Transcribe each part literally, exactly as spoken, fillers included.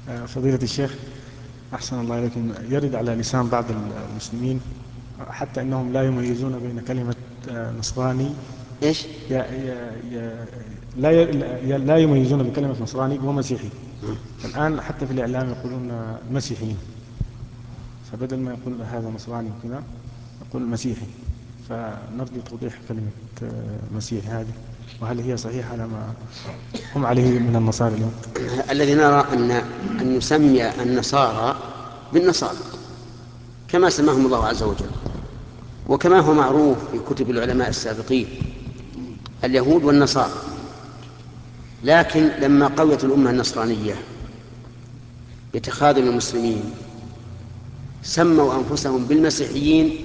فضيلة الشيخ، أحسن الله إليكم، يرد على لسان بعض المسلمين حتى أنهم لا يميزون بين كلمة نصراني. إيش؟ ي- ي- ي- لا ي- لا يميزون بكلمة نصراني ومسيحي. الآن حتى في الإعلام يقولون مسيحيين، فبدل ما يقول هذا نصراني وكذا يقول مسيحي. فنرجو توضيح كلمة مسيحي هذه، وهل هي صحيحة على ما هم عليه من النصارى اليوم؟ الذي نرى أن أن نسمي النصارى بالنصارى كما سماهم الله عز وجل، وكما هو معروف في كتب العلماء السابقين، اليهود والنصارى. لكن لما قويت الأمة النصرانية بتخاذل المسلمين سموا أنفسهم بالمسيحيين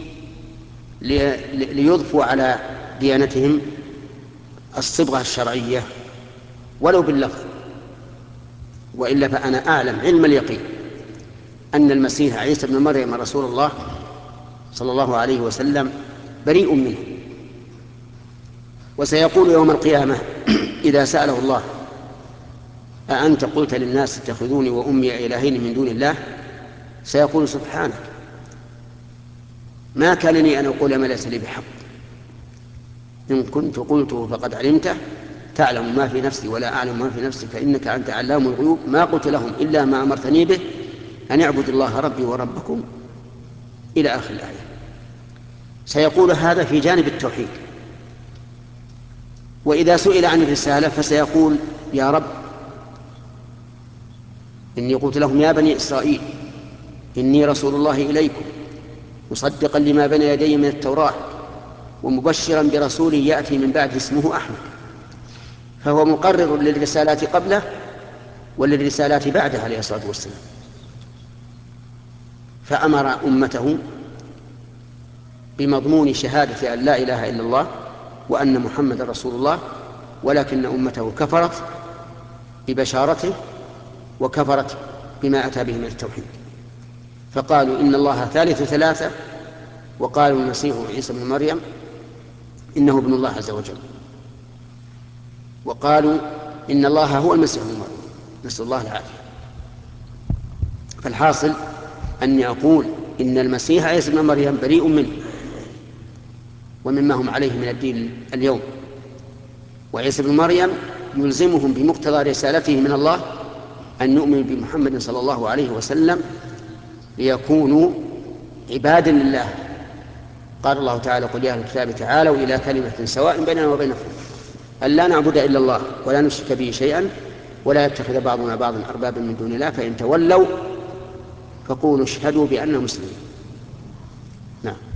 ليضفوا على ديانتهم الصبغة الشرعية ولو باللفظ. وإلا فأنا أعلم علم اليقين أن المسيح عيسى بن مريم رسول الله صلى الله عليه وسلم بريء منه. وسيقول يوم القيامة إذا سأله الله: أأنت قلت للناس اتخذوني وأمي إلهين من دون الله؟ سيقول: سبحانك، ما كان لي أن أقول ما ليس لي بحق، إن كنت قلته فقد علمته، تعلم ما في نفسي ولا أعلم ما في نفسي، فإنك أنت علام الغيوب، ما قلت لهم إلا ما أمرتني به، أن اعبدوا الله ربي وربكم، إلى آخر الآية. سيقول هذا في جانب التوحيد. وإذا سئل عن الرسالة فسيقول: يا رب، إني قلت لهم يا بني إسرائيل إني رسول الله إليكم مصدقا لما بين يدي من التوراة ومبشرا برسول يأتي من بعد اسمه أحمد. فهو مقرر للرسالات قبله وللرسالات بعده عليه الصلاة والسلام. فأمر أمته بمضمون شهادة أن لا إله إلا الله وأن محمد رسول الله، ولكن أمته كفرت ببشارته وكفرت بما أتى به من التوحيد، فقالوا إن الله ثالث ثلاثة، وقالوا المسيح عيسى بن مريم إنه ابن الله عز وجل، وقالوا إن الله هو المسيح ابن مريم، نسأل الله العافية. فالحاصل أني أقول إن المسيح عيسى بن مريم بريء منه ومما هم عليه من الدين اليوم، وعيسى بن مريم يلزمهم بمقتضى رسالته من الله أن نؤمن بمحمد صلى الله عليه وسلم ليكونوا عبادا لله. قال الله تعالى: قل يا أهل الكتاب تعالوا إلى كلمة سواء بيننا وبينكم أن لا نعبد إلا الله ولا نشرك به شيئا ولا يتخذ بعضنا بعضا أربابا من دون الله، فإن تولوا فقولوا اشهدوا بأننا مسلمون. نعم.